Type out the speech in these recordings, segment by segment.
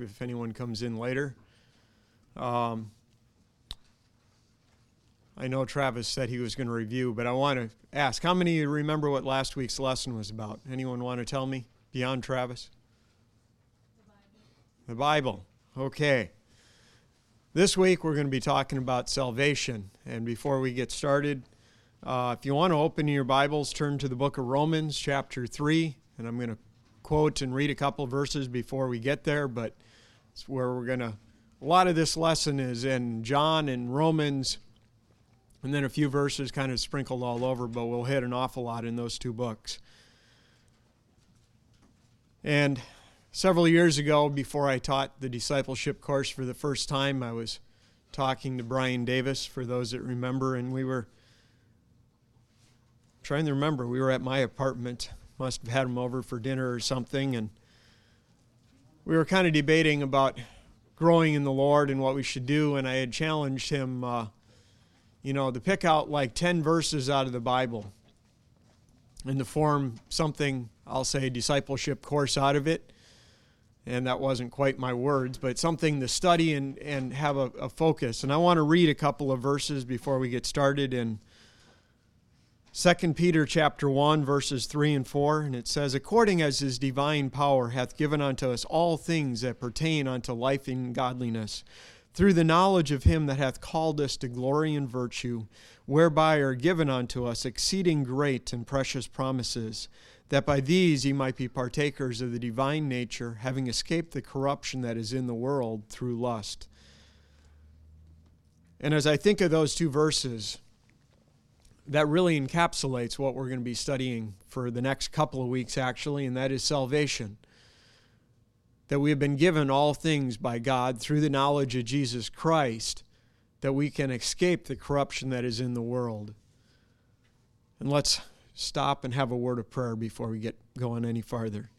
if anyone comes in later. I know Travis said he was going to review, but I want to ask, how many of you remember what last week's lesson was about? Anyone want to tell me beyond Travis? The Bible. Okay. This week we're going to be talking about salvation. And before we get started, if you want to open your Bibles, turn to the book of Romans, chapter 3. And I'm going to quote and read a couple of verses before we get there, but it's where we're going to... A lot of this lesson is in John and Romans, and then a few verses kind of sprinkled all over, but we'll hit an awful lot in those two books. And several years ago, before I taught the discipleship course for the first time, I was talking to Brian Davis, for those that remember, and we were trying to remember. We were at my apartment, must have had him over for dinner or something, and we were kind of debating about growing in the Lord and what we should do, and I had challenged him, to pick out like 10 verses out of the Bible and to form something, I'll say, discipleship course out of it. And that wasn't quite my words, but something to study and have a focus. And I want to read a couple of verses before we get started in 2 Peter chapter 1, verses 3 and 4, and it says, "According as his divine power hath given unto us all things that pertain unto life and godliness, through the knowledge of him that hath called us to glory and virtue, whereby are given unto us exceeding great and precious promises, that by these ye might be partakers of the divine nature, having escaped the corruption that is in the world through lust." And as I think of those two verses, that really encapsulates what we're going to be studying for the next couple of weeks, actually, and that is salvation. That we have been given all things by God through the knowledge of Jesus Christ, that we can escape the corruption that is in the world. And let's stop and have a word of prayer before we get going any farther.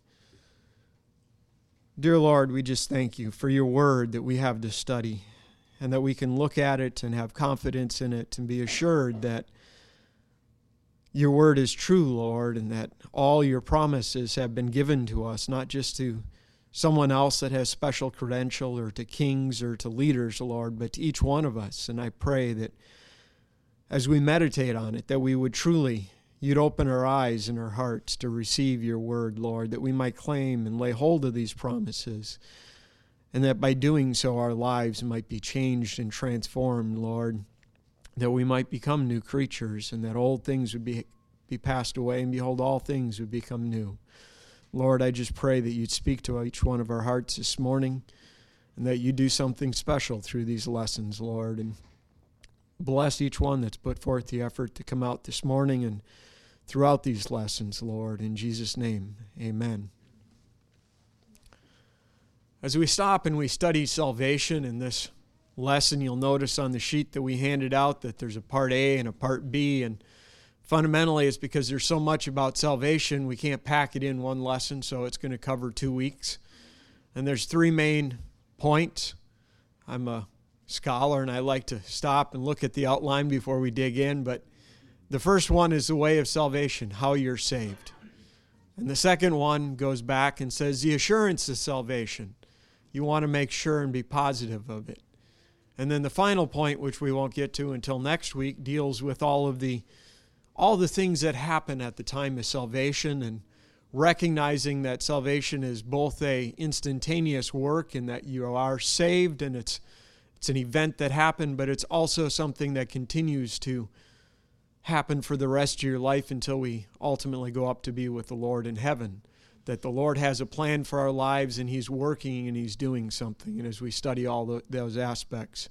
Dear Lord, we just thank you for your word that we have to study, and that we can look at it and have confidence in it and be assured that your word is true, Lord, and that all your promises have been given to us, not just to someone else that has special credential or to kings or to leaders, Lord, but to each one of us. And I pray that as we meditate on it, that we would truly, you'd open our eyes and our hearts to receive your word, Lord, that we might claim and lay hold of these promises, and that by doing so our lives might be changed and transformed, Lord, that we might become new creatures, and that old things would be passed away, and behold, all things would become new. Lord, I just pray that you'd speak to each one of our hearts this morning, and that you do something special through these lessons, Lord, and bless each one that's put forth the effort to come out this morning and throughout these lessons, Lord. In Jesus' name, amen. As we stop and we study salvation in this lesson, you'll notice on the sheet that we handed out that there's a part A and a part B, and fundamentally it's because there's so much about salvation we can't pack it in one lesson, so it's going to cover 2 weeks. And there's 3 main points. I'm a scholar and I like to stop and look at the outline before we dig in, but the first one is the way of salvation, how you're saved. And the second one goes back and says the assurance of salvation. You want to make sure and be positive of it. And then the final point, which we won't get to until next week, deals with all the things that happen at the time of salvation, and recognizing that salvation is both a instantaneous work in that you are saved and it's an event that happened, but it's also something that continues to happen for the rest of your life until we ultimately go up to be with the Lord in heaven. That the Lord has a plan for our lives, and he's working and he's doing something, and as we study all those aspects.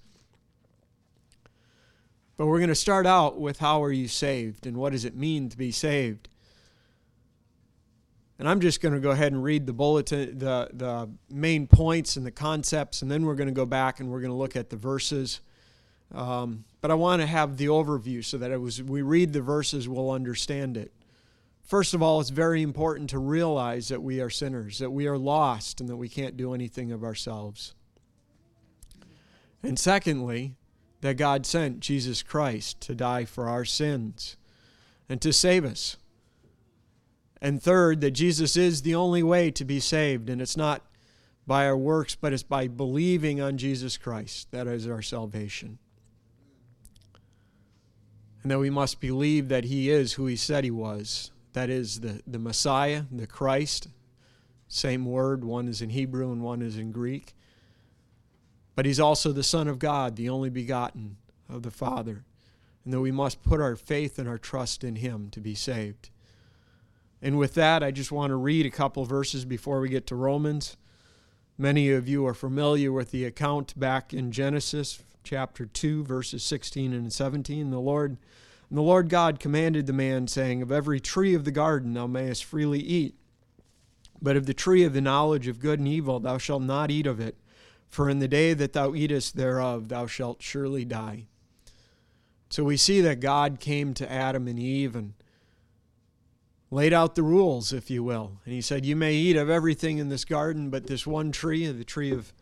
But we're going to start out with how are you saved, and what does it mean to be saved? And I'm just going to go ahead and read the bulletin, the main points and the concepts, and then we're going to go back and we're going to look at the verses. But I want to have the overview so that as we read the verses, we'll understand it. First of all, it's very important to realize that we are sinners, that we are lost, and that we can't do anything of ourselves. And secondly, that God sent Jesus Christ to die for our sins and to save us. And third, that Jesus is the only way to be saved, and it's not by our works, but it's by believing on Jesus Christ. That is our salvation. And that we must believe that He is who He said He was. That is the Messiah, the Christ. Same word, one is in Hebrew and one is in Greek. But He's also the Son of God, the only begotten of the Father. And that we must put our faith and our trust in Him to be saved. And with that, I just want to read a couple verses before we get to Romans. Many of you are familiar with the account back in Genesis chapter 2, verses 16 and 17. The Lord God commanded the man, saying, "Of every tree of the garden thou mayest freely eat, but of the tree of the knowledge of good and evil thou shalt not eat of it, for in the day that thou eatest thereof thou shalt surely die." So we see that God came to Adam and Eve and laid out the rules, if you will. And He said, you may eat of everything in this garden, but this one tree, the tree of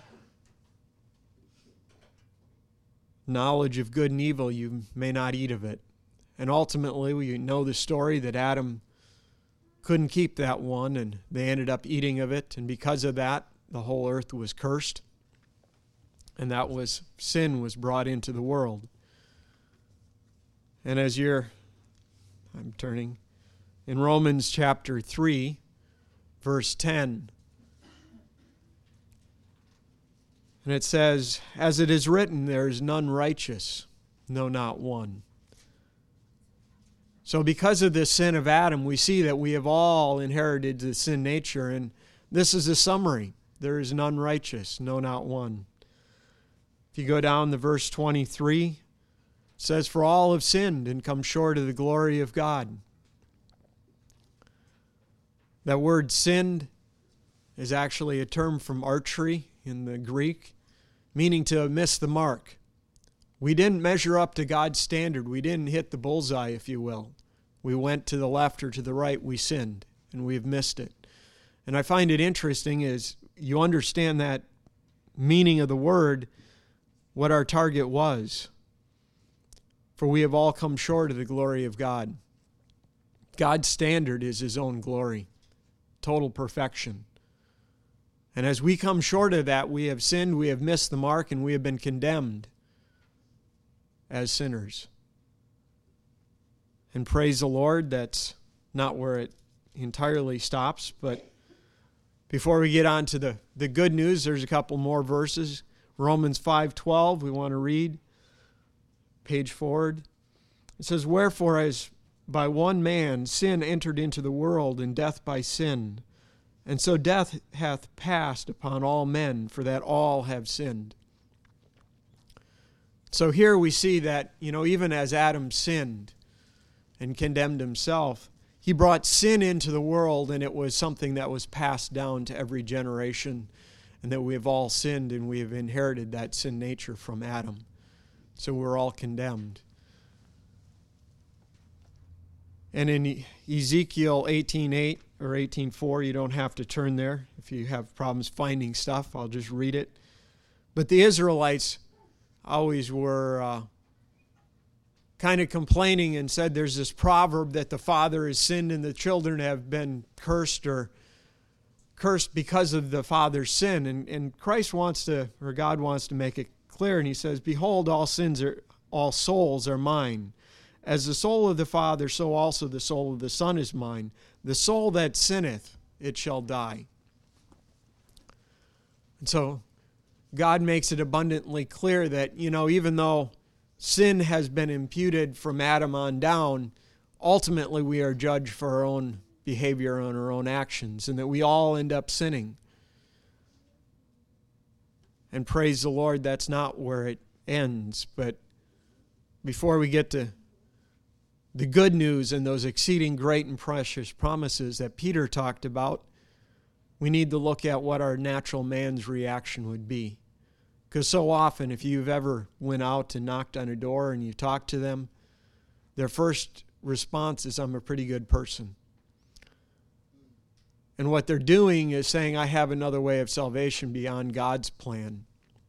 knowledge of good and evil, you may not eat of it. And ultimately, we know the story that Adam couldn't keep that one, and they ended up eating of it. And because of that, the whole earth was cursed. And that was, sin was brought into the world. And as I'm turning, in Romans chapter 3, verse 10, and it says, "As it is written, there is none righteous, no, not one." So because of this sin of Adam, we see that we have all inherited the sin nature, and this is a summary. There is none righteous, no, not one. If you go down to verse 23, it says, "For all have sinned and come short of the glory of God." That word sinned is actually a term from archery in the Greek, meaning to miss the mark. We didn't measure up to God's standard. We didn't hit the bullseye, if you will. We went to the left or to the right. We sinned, and we've missed it. And I find it interesting is you understand that meaning of the word, what our target was. For we have all come short of the glory of God. God's standard is His own glory. Total perfection. And as we come short of that, we have sinned, we have missed the mark, and we have been condemned as sinners. And praise the Lord, that's not where it entirely stops. But before we get on to the good news, there's a couple more verses. Romans 5:12, we want to read. Page forward. It says, "Wherefore as by one man sin entered into the world, and death by sin. And so death hath passed upon all men, for that all have sinned." So here we see that, even as Adam sinned and condemned himself, he brought sin into the world, and it was something that was passed down to every generation, and that we have all sinned, and we have inherited that sin nature from Adam. So we're all condemned. And in Ezekiel 18:8 or 18:4, you don't have to turn there. If you have problems finding stuff, I'll just read it. But the Israelites always were kind of complaining and said there's this proverb that the father has sinned and the children have been cursed because of the father's sin. And Christ wants to, or God wants to make it clear. And He says, "Behold, all souls are mine. As the soul of the Father, so also the soul of the Son is mine. The soul that sinneth, it shall die." And so God makes it abundantly clear that, even though sin has been imputed from Adam on down, ultimately we are judged for our own behavior and our own actions, and that we all end up sinning. And praise the Lord, that's not where it ends. But before we get to the good news and those exceeding great and precious promises that Peter talked about, we need to look at what our natural man's reaction would be. Because so often, if you've ever went out and knocked on a door and you talked to them, their first response is, "I'm a pretty good person." And what they're doing is saying, "I have another way of salvation beyond God's plan."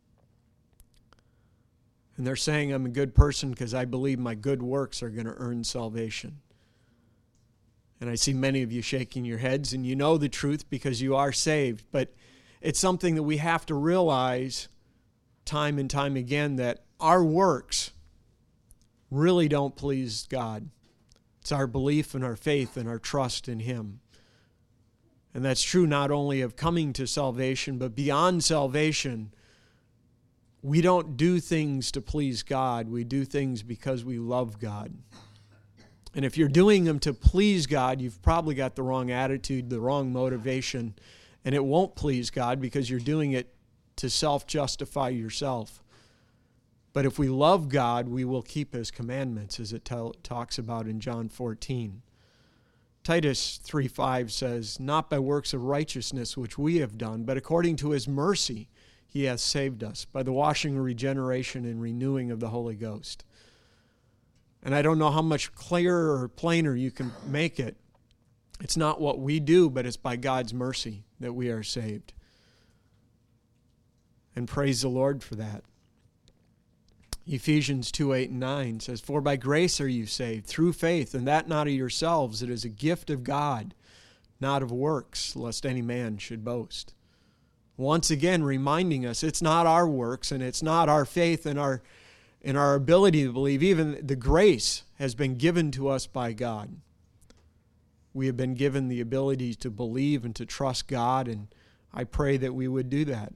And they're saying, "I'm a good person because I believe my good works are going to earn salvation." And I see many of you shaking your heads, and you know the truth because you are saved. But it's something that we have to realize time and time again, that our works really don't please God. It's our belief and our faith and our trust in Him. And that's true not only of coming to salvation, but beyond salvation. We don't do things to please God. We do things because we love God. And if you're doing them to please God, you've probably got the wrong attitude, the wrong motivation, and it won't please God because you're doing it to self-justify yourself. But if we love God, we will keep His commandments, as it talks about in John 14. Titus 3:5 says, "Not by works of righteousness which we have done, but according to His mercy He hath saved us, by the washing, regeneration, and renewing of the Holy Ghost." And I don't know how much clearer or plainer you can make it. It's not what we do, but it's by God's mercy that we are saved. And praise the Lord for that. Ephesians 2:8-9 says, "For by grace are you saved, through faith, and that not of yourselves. It is a gift of God, not of works, lest any man should boast." Once again, reminding us it's not our works and it's not our faith and our ability to believe. Even the grace has been given to us by God. We have been given the ability to believe and to trust God, and I pray that we would do that.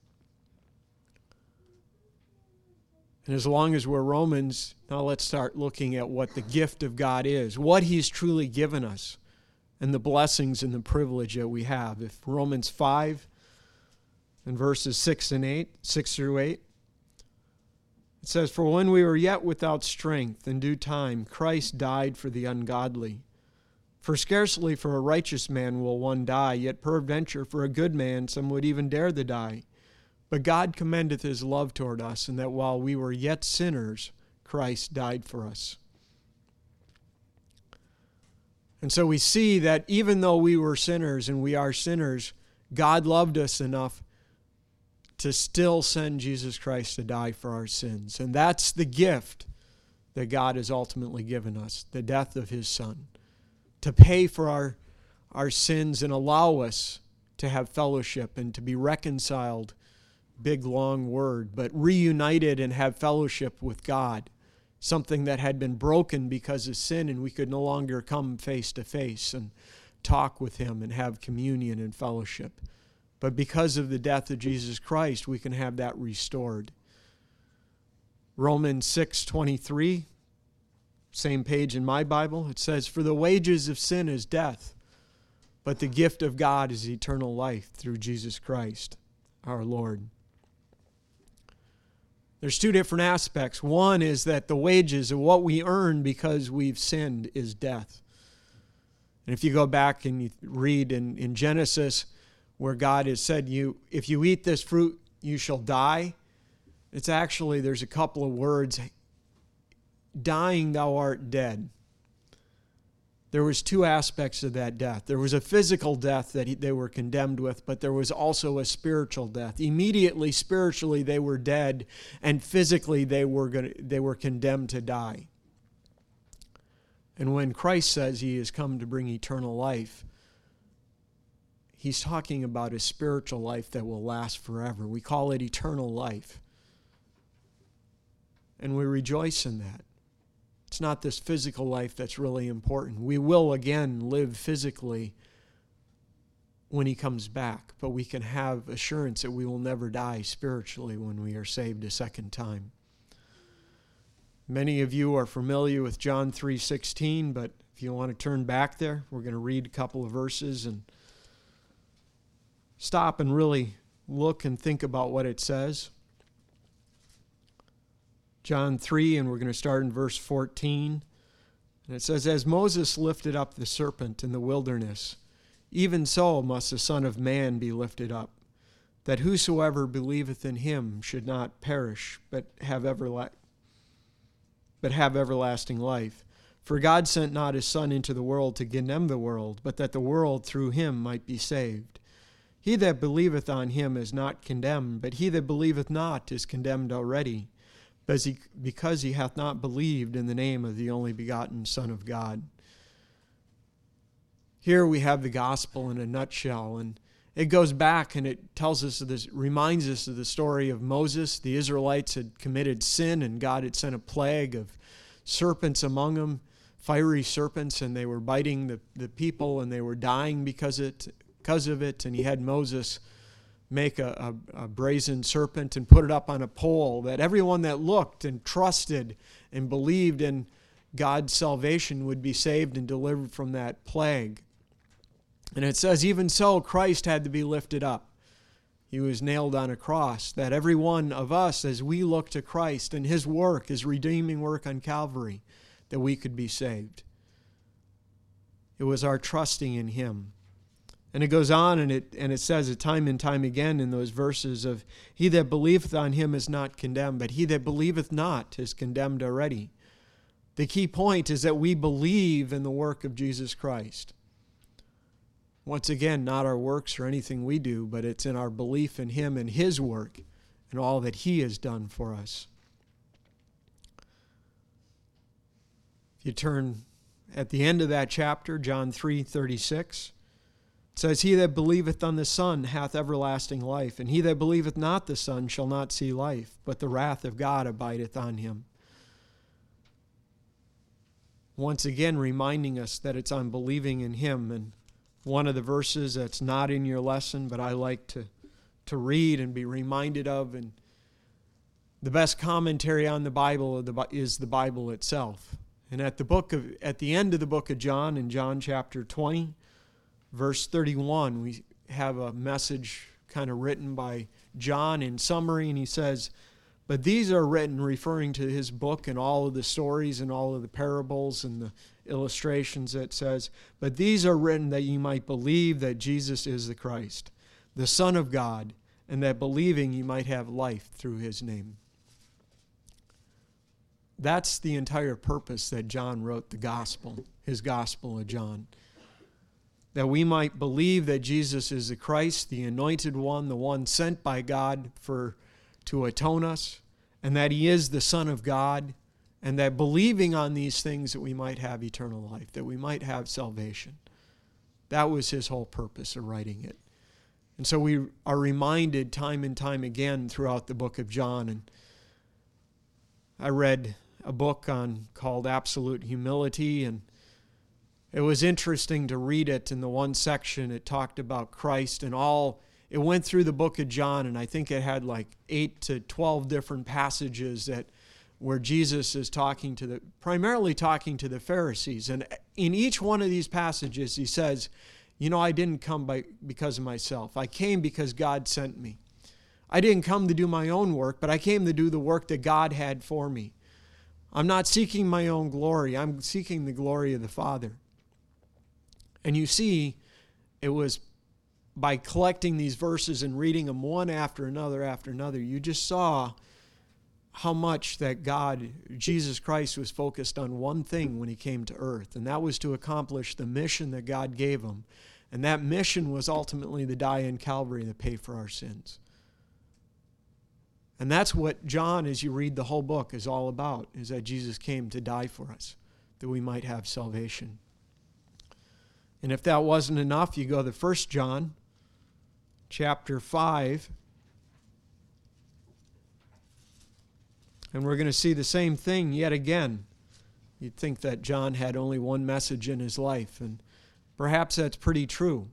And as long as we're Romans, now let's start looking at what the gift of God is, what He's truly given us, and the blessings and the privilege that we have. If Romans 5 and verses 6 through 8, it says, "For when we were yet without strength, in due time, Christ died for the ungodly. For scarcely for a righteous man will one die, yet peradventure for a good man some would even dare to die. But God commendeth His love toward us, and that while we were yet sinners, Christ died for us." And so we see that even though we were sinners and we are sinners, God loved us enough to still send Jesus Christ to die for our sins. And that's the gift that God has ultimately given us, the death of His Son, to pay for our sins and allow us to have fellowship and to be reconciled. Big, long word, but reunited and have fellowship with God, something that had been broken because of sin, and we could no longer come face to face and talk with Him and have communion and fellowship. But because of the death of Jesus Christ, we can have that restored. Romans 6:23, same page in my Bible, it says, "For the wages of sin is death, but the gift of God is eternal life through Jesus Christ, our Lord." There's two different aspects. One is that the wages of what we earn because we've sinned is death. And if you go back and you read in Genesis where God has said, if you eat this fruit, you shall die. It's actually, there's a couple of words, dying thou art dead. There was two aspects of that death. There was a physical death that they were condemned with, but there was also a spiritual death. Immediately, spiritually, they were dead, and physically, they were condemned to die. And when Christ says He has come to bring eternal life, He's talking about a spiritual life that will last forever. We call it eternal life. And we rejoice in that. It's not this physical life that's really important. We will again live physically when He comes back, but we can have assurance that we will never die spiritually when we are saved a second time. Many of you are familiar with John 3:16, but if you want to turn back there, we're going to read a couple of verses and stop and really look and think about what it says. John 3, and we're going to start in verse 14. And it says, "As Moses lifted up the serpent in the wilderness, even so must the Son of Man be lifted up, that whosoever believeth in Him should not perish, but have everlasting life. For God sent not His Son into the world to condemn the world, but that the world through Him might be saved. He that believeth on Him is not condemned, but he that believeth not is condemned already, because he hath not believed in the name of the only begotten Son of God." Here we have the gospel in a nutshell, and It goes back and it tells us this, reminds us of the story of Moses. The Israelites had committed sin, and God had sent a plague of serpents among them, fiery serpents, and they were biting the people, and they were dying because of it. And he had Moses make a brazen serpent and put it up on a pole, that everyone that looked and trusted and believed in God's salvation would be saved and delivered from that plague. And it says, even so, Christ had to be lifted up. He was nailed on a cross, that every one of us, as we look to Christ and his work, his redeeming work on Calvary, that we could be saved. It was our trusting in him. And it goes on and it says it time and time again in those verses of, he that believeth on him is not condemned, but he that believeth not is condemned already. The key point is that we believe in the work of Jesus Christ. Once again, not our works or anything we do, but it's in our belief in him and his work and all that he has done for us. If you turn at the end of that chapter, John 3:36, it says, he that believeth on the Son hath everlasting life, and he that believeth not the Son shall not see life, but the wrath of God abideth on him. Once again, reminding us that it's on believing in him. And one of the verses that's not in your lesson, but I like to read and be reminded of, and the best commentary on the Bible is the Bible itself. And at the end of the book of John, in John chapter 20, verse 31, we have a message kind of written by John in summary, and he says, but these are written, referring to his book and all of the stories and all of the parables and the illustrations, that says, but these are written that you might believe that Jesus is the Christ, the Son of God, and that believing you might have life through his name. That's the entire purpose that John wrote the gospel, his Gospel of John. That we might believe that Jesus is the Christ, the anointed one, the one sent by God to atone us, and that he is the Son of God, and that believing on these things that we might have eternal life, that we might have salvation. That was his whole purpose of writing it. And so we are reminded time and time again throughout the book of John. And I read a book called Absolute Humility, and it was interesting to read it. In the one section, it talked about Christ and it went through the book of John, and I think it had like 8 to 12 different passages where Jesus is primarily talking to the Pharisees. And in each one of these passages, he says, I didn't come because of myself. I came because God sent me. I didn't come to do my own work, but I came to do the work that God had for me. I'm not seeking my own glory. I'm seeking the glory of the Father. And you see, it was by collecting these verses and reading them one after another, you just saw how much that Jesus Christ, was focused on one thing when he came to earth, and that was to accomplish the mission that God gave him. And that mission was ultimately to die on Calvary to pay for our sins. And that's what John, as you read the whole book, is all about, is that Jesus came to die for us, that we might have salvation. And if that wasn't enough, you go to 1 John chapter 5, and we're going to see the same thing yet again. You'd think that John had only one message in his life, and perhaps that's pretty true.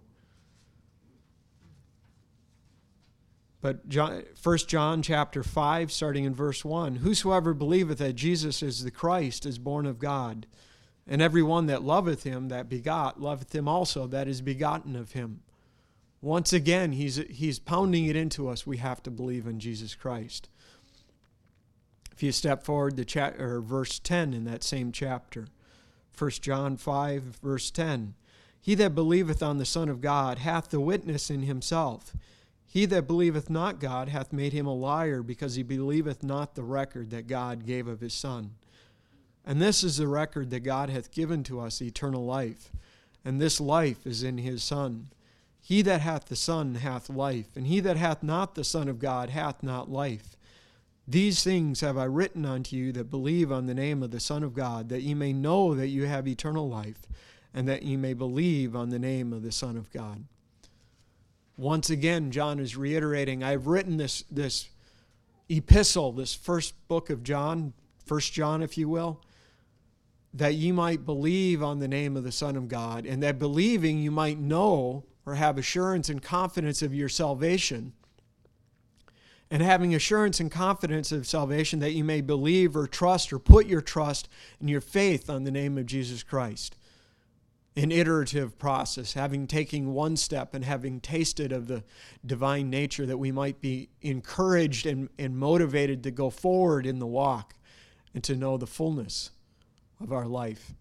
But 1 John chapter 5, starting in verse 1, whosoever believeth that Jesus is the Christ is born of God, and every one that loveth him that begot loveth him also that is begotten of him. Once again, he's pounding it into us. We have to believe in Jesus Christ. If you step forward to verse 10 in that same chapter, 1 John 5, verse 10, he that believeth on the Son of God hath the witness in himself. He that believeth not God hath made him a liar, because he believeth not the record that God gave of his Son. And this is the record that God hath given to us, eternal life. And this life is in his Son. He that hath the Son hath life, and he that hath not the Son of God hath not life. These things have I written unto you that believe on the name of the Son of God, that ye may know that you have eternal life, and that ye may believe on the name of the Son of God. Once again, John is reiterating, I've written this epistle, this first book of John, 1 John, if you will, that ye might believe on the name of the Son of God, and that believing you might know or have assurance and confidence of your salvation, and having assurance and confidence of salvation that you may believe or trust or put your trust and your faith on the name of Jesus Christ. An iterative process, having taken one step and having tasted of the divine nature, that we might be encouraged and motivated to go forward in the walk and to know the fullness of our life.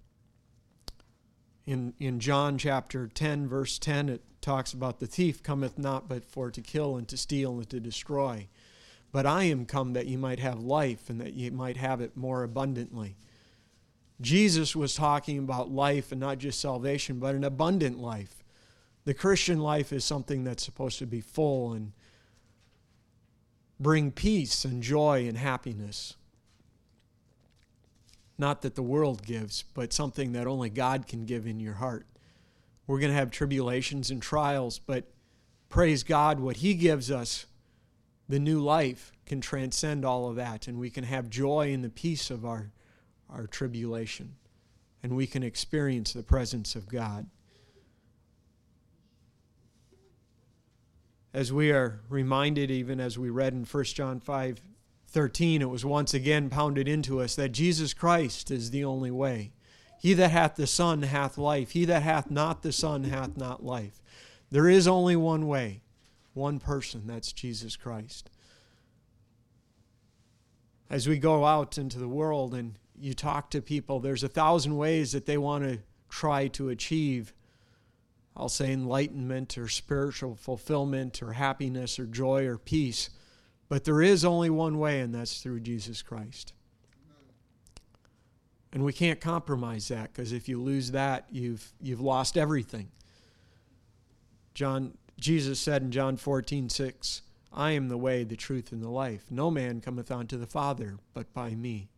In John chapter 10, verse 10, it talks about the thief cometh not but for to kill and to steal and to destroy. But I am come that ye might have life, and that ye might have it more abundantly. Jesus was talking about life, and not just salvation, but an abundant life. The Christian life is something that's supposed to be full and bring peace and joy and happiness. Not that the world gives, but something that only God can give in your heart. We're going to have tribulations and trials, but praise God, what He gives us, the new life, can transcend all of that, and we can have joy in the peace of our tribulation, and we can experience the presence of God. As we are reminded, even as we read in 1 John 5:13, it was once again pounded into us that Jesus Christ is the only way. He that hath the Son hath life. He that hath not the Son hath not life. There is only one way, one person, that's Jesus Christ. As we go out into the world and you talk to people, there's 1,000 ways that they want to try to achieve, I'll say, enlightenment or spiritual fulfillment or happiness or joy or peace. But there is only one way, and that's through Jesus Christ. And we can't compromise that, because if you lose that, you've lost everything. Jesus said in John 14:6, I am the way, the truth, and the life. No man cometh unto the Father but by me.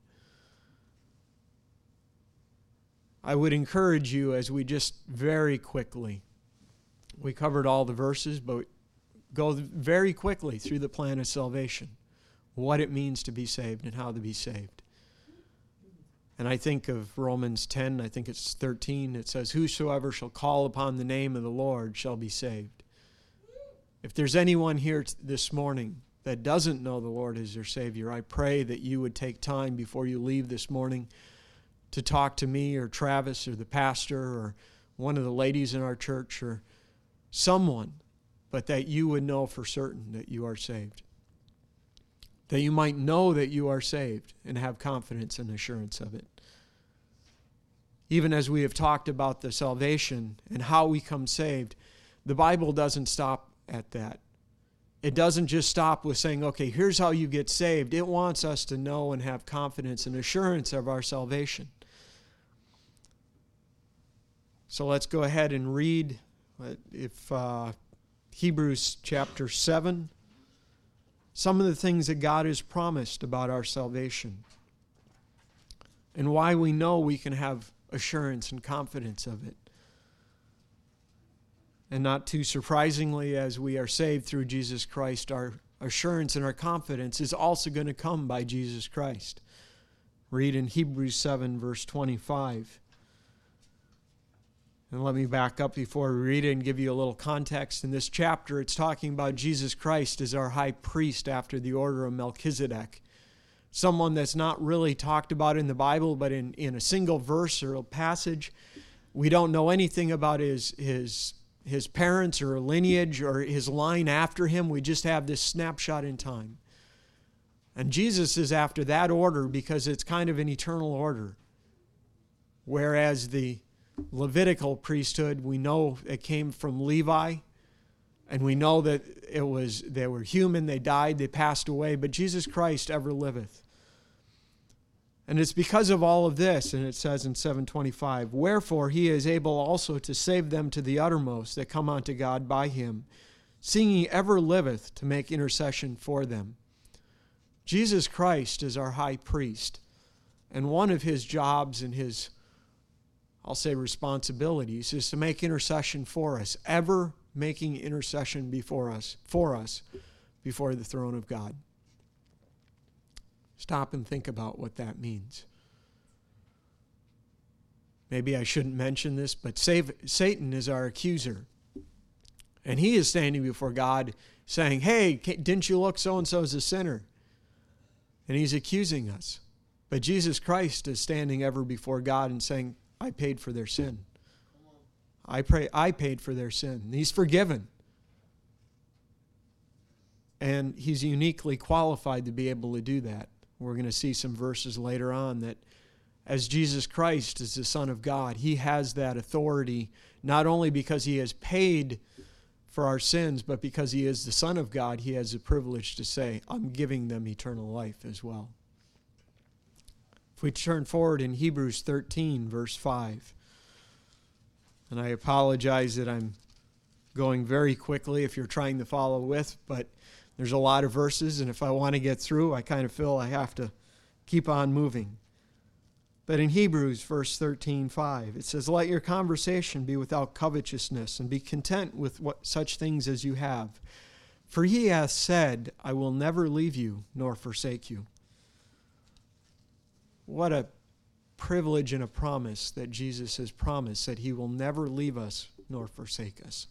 I would encourage you, as we just very quickly, we covered all the verses, but go very quickly through the plan of salvation, what it means to be saved and how to be saved. And I think of Romans 10, I think it's 13, it says, whosoever shall call upon the name of the Lord shall be saved. If there's anyone here this morning that doesn't know the Lord as their Savior, I pray that you would take time before you leave this morning to talk to me or Travis or the pastor or one of the ladies in our church or someone, but that you would know for certain that you are saved. That you might know that you are saved and have confidence and assurance of it. Even as we have talked about the salvation and how we come saved, the Bible doesn't stop at that. It doesn't just stop with saying, okay, here's how you get saved. It wants us to know and have confidence and assurance of our salvation. So let's go ahead and read Hebrews chapter 7, some of the things that God has promised about our salvation and why we know we can have assurance and confidence of it. And not too surprisingly, as we are saved through Jesus Christ, our assurance and our confidence is also going to come by Jesus Christ. Read in Hebrews 7, verse 25. And let me back up before we read it and give you a little context. In this chapter, it's talking about Jesus Christ as our high priest after the order of Melchizedek. Someone that's not really talked about in the Bible, but in a single verse or a passage. We don't know anything about his parents or lineage or his line after him. We just have this snapshot in time. And Jesus is after that order because it's kind of an eternal order. Whereas the Levitical priesthood, we know it came from Levi, and we know that they were human, they died, they passed away, but Jesus Christ ever liveth. And it's because of all of this, and it says in 7:25, wherefore he is able also to save them to the uttermost that come unto God by him, seeing he ever liveth to make intercession for them. Jesus Christ is our high priest, and one of his jobs and his, I'll say, responsibilities is to make intercession for us, ever making intercession for us before the throne of God. Stop and think about what that means. Maybe I shouldn't mention this, but Satan is our accuser. And he is standing before God saying, hey, didn't you look so-and-so is a sinner? And he's accusing us. But Jesus Christ is standing ever before God and saying, I paid for their sin. I paid for their sin. And he's forgiven. And he's uniquely qualified to be able to do that. We're going to see some verses later on that as Jesus Christ is the Son of God, he has that authority, not only because he has paid for our sins, but because he is the Son of God, he has the privilege to say, I'm giving them eternal life as well. If we turn forward in Hebrews 13, verse 5, and I apologize that I'm going very quickly if you're trying to follow with, but there's a lot of verses, and if I want to get through, I kind of feel I have to keep on moving. But in Hebrews, verse 13:5, it says, let your conversation be without covetousness, and be content with such things as you have. For he hath said, I will never leave you nor forsake you. What a privilege and a promise that Jesus has promised, that he will never leave us nor forsake us.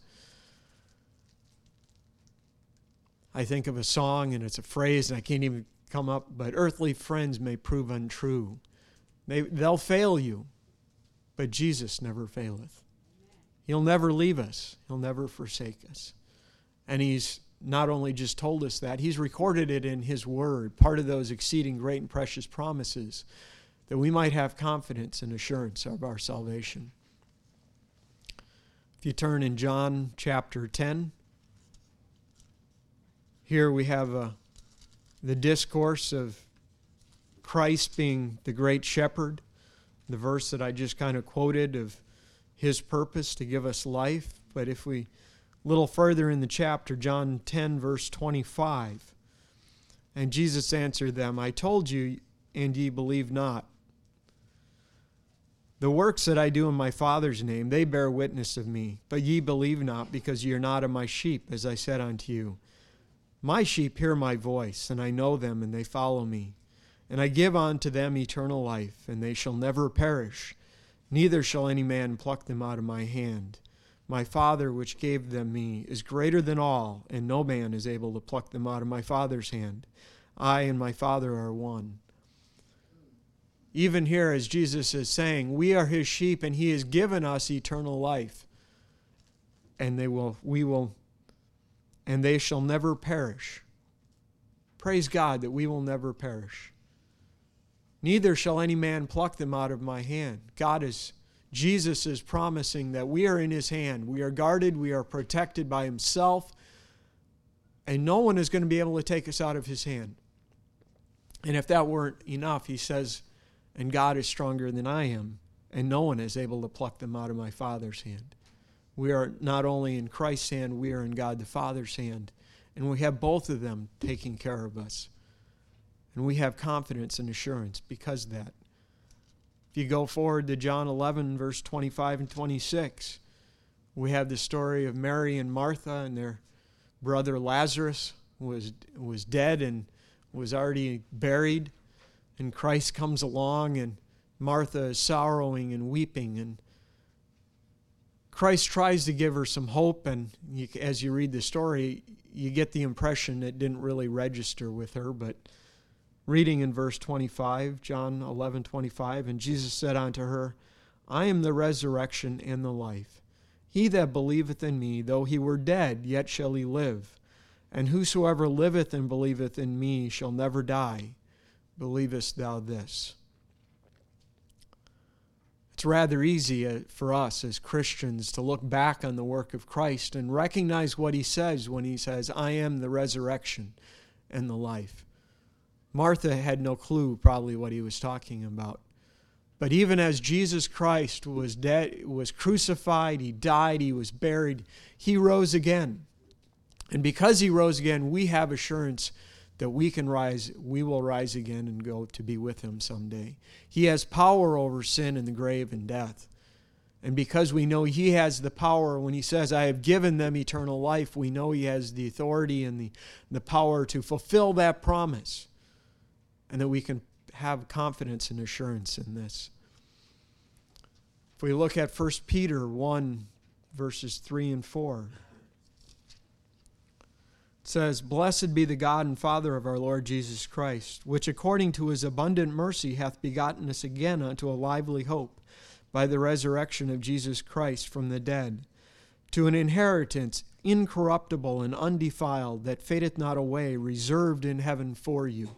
I think of a song, and it's a phrase, and I can't even come up, but earthly friends may prove untrue. They'll fail you, but Jesus never faileth. He'll never leave us. He'll never forsake us. And he's not only just told us that, he's recorded it in his word, part of those exceeding great and precious promises, that we might have confidence and assurance of our salvation. If you turn in John chapter 10, here we have the discourse of Christ being the great shepherd, the verse that I just kind of quoted of his purpose to give us life. But if we a little further in the chapter, John 10, verse 25, and Jesus answered them, I told you, and ye believe not. The works that I do in my Father's name, they bear witness of me, but ye believe not, because ye are not of my sheep, as I said unto you. My sheep hear my voice, and I know them, and they follow me. And I give unto them eternal life, and they shall never perish, neither shall any man pluck them out of my hand. My Father which gave them me is greater than all, and no man is able to pluck them out of my Father's hand. I and my Father are one. Even here, as Jesus is saying, we are his sheep, and he has given us eternal life. And they shall never perish. Praise God that we will never perish. Neither shall any man pluck them out of my hand. Jesus is promising that we are in his hand. We are guarded, we are protected by himself, and no one is going to be able to take us out of his hand. And if that weren't enough, he says, and God is stronger than I am, and no one is able to pluck them out of my Father's hand. We are not only in Christ's hand, we are in God the Father's hand, and we have both of them taking care of us. And we have confidence and assurance because of that. If you go forward to John 11, verse 25 and 26, we have the story of Mary and Martha and their brother Lazarus was dead and was already buried. And Christ comes along, and Martha is sorrowing and weeping. And Christ tries to give her some hope, and as you read the story, you get the impression it didn't really register with her, but reading in verse 25, John 11:25, and Jesus said unto her, I am the resurrection and the life. He that believeth in me, though he were dead, yet shall he live. And whosoever liveth and believeth in me shall never die. Believest thou this? It's rather easy for us as Christians to look back on the work of Christ and recognize what he says when he says, I am the resurrection and the life. Martha had no clue probably what he was talking about. But even as Jesus Christ was dead, was crucified, he died, he was buried, he rose again. And because he rose again, we have assurance that we will rise again and go to be with him someday. He has power over sin and the grave and death. And because we know He has the power, when He says, I have given them eternal life, we know He has the authority and the power to fulfill that promise. And that we can have confidence and assurance in this. If we look at 1 Peter 1, verses 3 and 4, it says, Blessed be the God and Father of our Lord Jesus Christ, which according to His abundant mercy hath begotten us again unto a lively hope, by the resurrection of Jesus Christ from the dead, to an inheritance incorruptible and undefiled, that fadeth not away, reserved in heaven for you.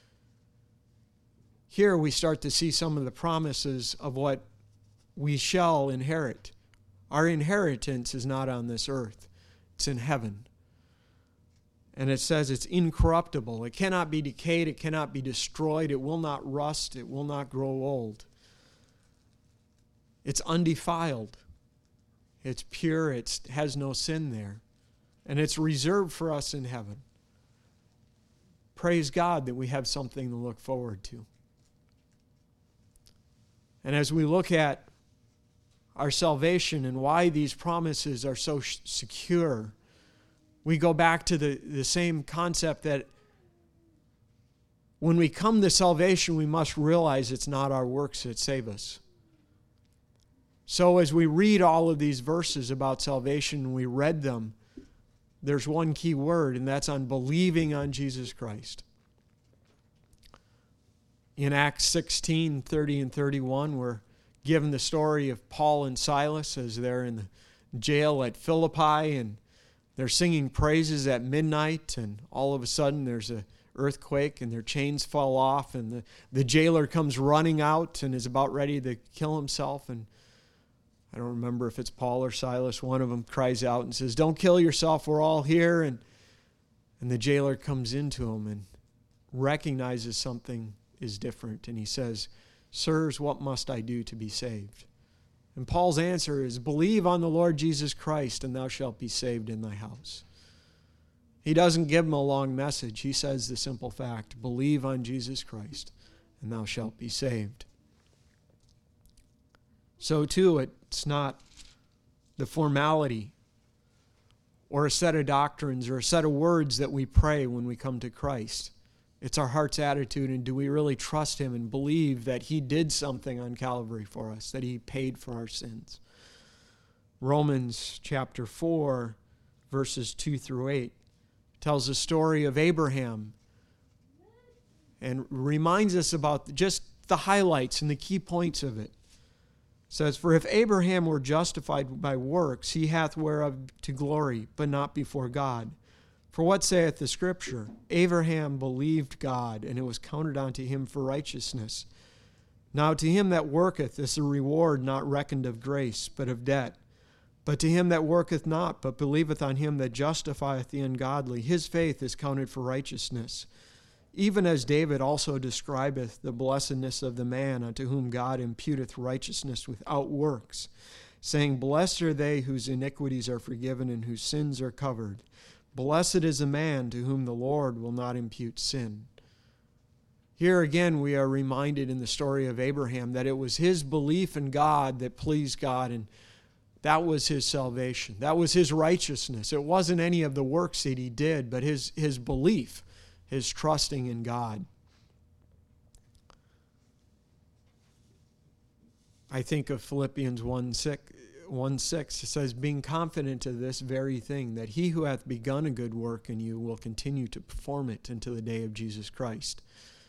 Here we start to see some of the promises of what we shall inherit. Our inheritance is not on this earth. It's in heaven. And it says it's incorruptible. It cannot be decayed. It cannot be destroyed. It will not rust. It will not grow old. It's undefiled. It's pure. It has no sin there. And it's reserved for us in heaven. Praise God that we have something to look forward to. And as we look at our salvation and why these promises are so secure, we go back to the same concept that when we come to salvation, we must realize it's not our works that save us. So as we read all of these verses about salvation, we read them, there's one key word, and that's on believing on Jesus Christ. In Acts 16, 30 and 31, we're given the story of Paul and Silas as they're in the jail at Philippi, and they're singing praises at midnight, and all of a sudden there's an earthquake, and their chains fall off, and the jailer comes running out and is about ready to kill himself, and I don't remember if it's Paul or Silas. One of them cries out and says, "Don't kill yourself, we're all here." And the jailer comes into him and recognizes something is different. And he says, "Sirs, what must I do to be saved?" And Paul's answer is, "Believe on the Lord Jesus Christ, and thou shalt be saved in thy house." He doesn't give him a long message. He says the simple fact, believe on Jesus Christ, and thou shalt be saved. So too, it's not the formality or a set of doctrines or a set of words that we pray when we come to Christ. It's our heart's attitude, and do we really trust Him and believe that He did something on Calvary for us, that He paid for our sins? Romans chapter 4, verses 2 through 8 tells the story of Abraham and reminds us about just the highlights and the key points of it. It says, "For if Abraham were justified by works, he hath whereof to glory, but not before God. For what saith the Scripture? Abraham believed God, and it was counted unto him for righteousness. Now to him that worketh is a reward not reckoned of grace, but of debt. But to him that worketh not, but believeth on him that justifieth the ungodly, his faith is counted for righteousness. Even as David also describeth the blessedness of the man unto whom God imputeth righteousness without works, saying, Blessed are they whose iniquities are forgiven and whose sins are covered. Blessed is the man to whom the Lord will not impute sin." Here again we are reminded in the story of Abraham that it was his belief in God that pleased God, and that was his salvation. That was his righteousness. It wasn't any of the works that he did, but his belief, his trusting in God. I think of Philippians 1:6. It says, "Being confident of this very thing, that he who hath begun a good work in you will continue to perform it until the day of Jesus Christ."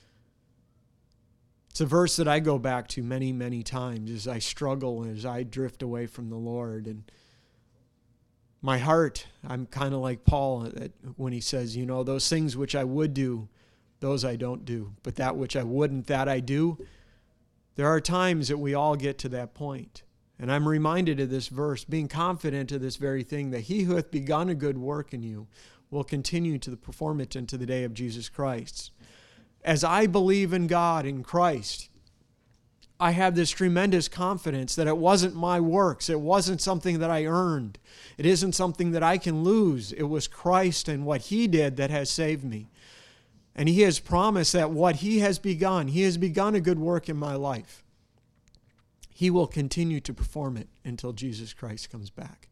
It's a verse that I go back to many, many times as I struggle, as I drift away from the Lord. And my heart, I'm kind of like Paul when he says, those things which I would do, those I don't do. But that which I wouldn't, that I do. There are times that we all get to that point. And I'm reminded of this verse, being confident of this very thing, that he who hath begun a good work in you will continue to perform it unto the day of Jesus Christ. As I believe in God, in Christ, I have this tremendous confidence that it wasn't my works. It wasn't something that I earned. It isn't something that I can lose. It was Christ and what He did that has saved me. And He has promised that what He has begun a good work in my life. He will continue to perform it until Jesus Christ comes back.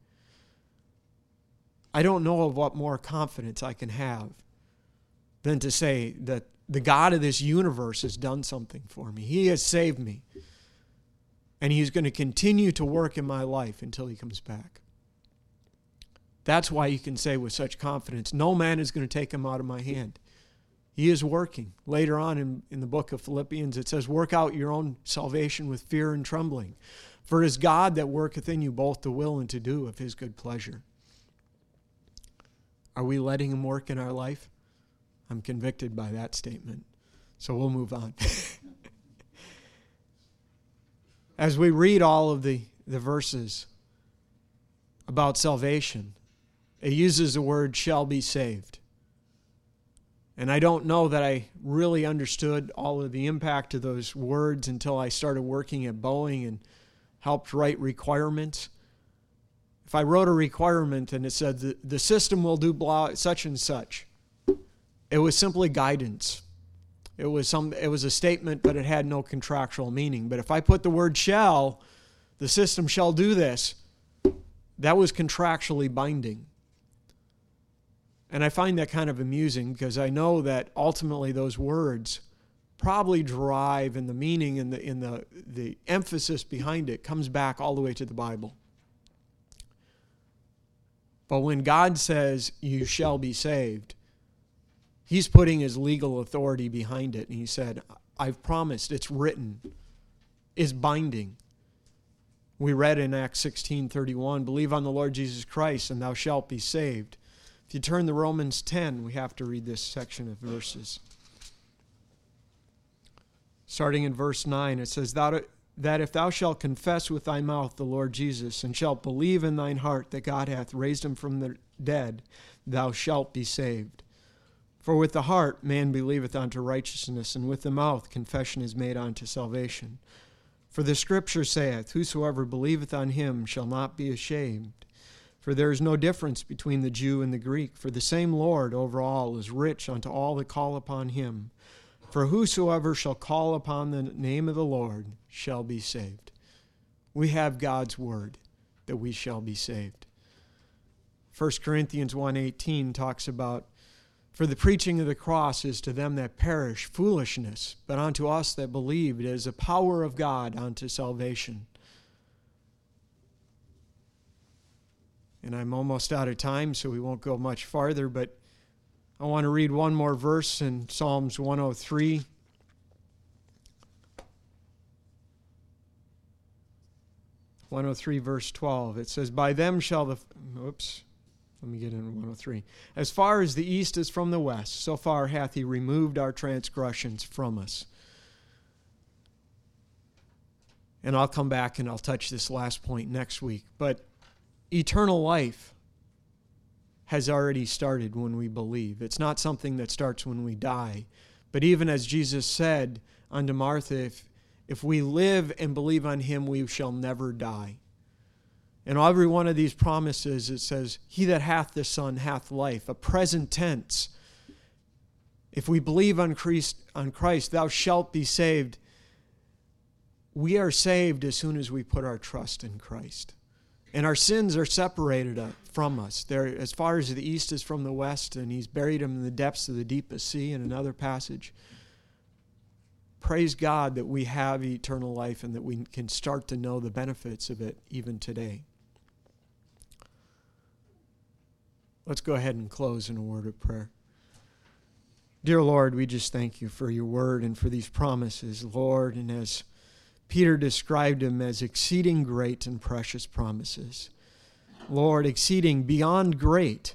I don't know of what more confidence I can have than to say that the God of this universe has done something for me. He has saved me. And He's going to continue to work in my life until He comes back. That's why you can say with such confidence, no man is going to take Him out of my hand. He is working. Later on in the book of Philippians, it says, work out your own salvation with fear and trembling. For it is God that worketh in you both to will and to do of His good pleasure. Are we letting Him work in our life? I'm convicted by that statement. So we'll move on. As we read all of the verses about salvation, it uses the word shall be saved. And I don't know that I really understood all of the impact of those words until I started working at Boeing and helped write requirements. If I wrote a requirement and it said the system will do blah, such and such, it was simply guidance. It was a statement, but it had no contractual meaning. But if I put the word shall, the system shall do this, that was contractually binding. And I find that kind of amusing because I know that ultimately those words probably drive, and the meaning and the emphasis behind it comes back all the way to the Bible. But when God says you shall be saved, He's putting His legal authority behind it. And He said, I've promised, it's written, it's binding. We read in Acts 16:31, believe on the Lord Jesus Christ and thou shalt be saved. If you turn to Romans 10, we have to read this section of verses. Starting in verse 9, it says, that if thou shalt confess with thy mouth the Lord Jesus, and shalt believe in thine heart that God hath raised Him from the dead, thou shalt be saved. For with the heart man believeth unto righteousness, and with the mouth confession is made unto salvation. For the Scripture saith, whosoever believeth on Him shall not be ashamed. For there is no difference between the Jew and the Greek, for the same Lord over all is rich unto all that call upon Him. For whosoever shall call upon the name of the Lord shall be saved. We have God's word that we shall be saved. 1 Corinthians 1:18 talks about, for the preaching of the cross is to them that perish foolishness, but unto us that believe it is the power of God unto salvation. And I'm almost out of time, so we won't go much farther, but I want to read one more verse in Psalms 103. Verse 12. It says, by them shall let me get into 103. As far as the east is from the west, so far hath He removed our transgressions from us. And I'll come back and I'll touch this last point next week. But eternal life has already started when we believe. It's not something that starts when we die. But even as Jesus said unto Martha, if we live and believe on Him, we shall never die. In every one of these promises, it says, he that hath the Son hath life, a present tense. If we believe on Christ, thou shalt be saved. We are saved as soon as we put our trust in Christ. And our sins are separated from us. They're as far as the east is from the west, and He's buried them in the depths of the deepest sea in another passage. Praise God that we have eternal life and that we can start to know the benefits of it even today. Let's go ahead and close in a word of prayer. Dear Lord, we just thank You for Your word and for these promises, Lord, and as Peter described them as exceeding great and precious promises. Lord, exceeding beyond great.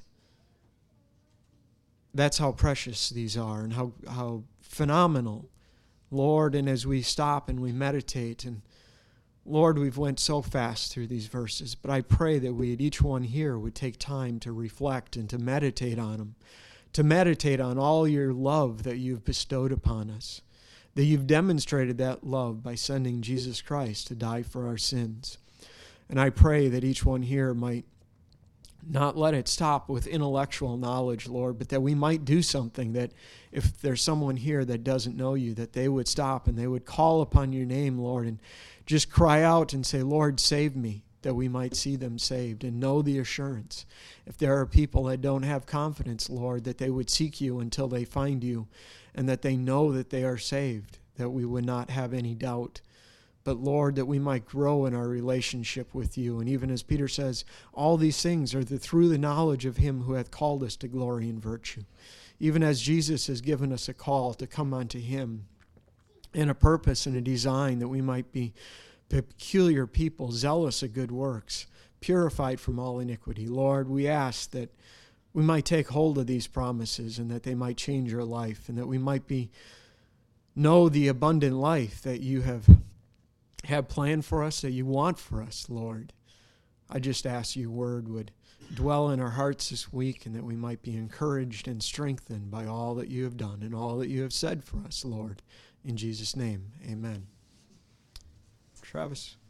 That's how precious these are and how phenomenal. Lord, and as we stop and we meditate, and Lord, we've went so fast through these verses, but I pray that we, each one here, would take time to reflect and to meditate on them, to meditate on all Your love that You've bestowed upon us, that You've demonstrated that love by sending Jesus Christ to die for our sins. And I pray that each one here might not let it stop with intellectual knowledge, Lord, but that we might do something, that if there's someone here that doesn't know you, that they would stop and they would call upon your name, Lord, and just cry out and say, Lord, save me, that we might see them saved and know the assurance. If there are people that don't have confidence, Lord, that they would seek you until they find you and that they know that they are saved, that we would not have any doubt. But Lord, that we might grow in our relationship with you. And even as Peter says, all these things are through the knowledge of him who hath called us to glory and virtue. Even as Jesus has given us a call to come unto him and a purpose and a design that we might be peculiar people, zealous of good works, purified from all iniquity. Lord, we ask that we might take hold of these promises and that they might change our life and that we might know the abundant life that you have planned for us, that you want for us, Lord. I just ask your word would dwell in our hearts this week and that we might be encouraged and strengthened by all that you have done and all that you have said for us, Lord. In Jesus' name, amen. Travis.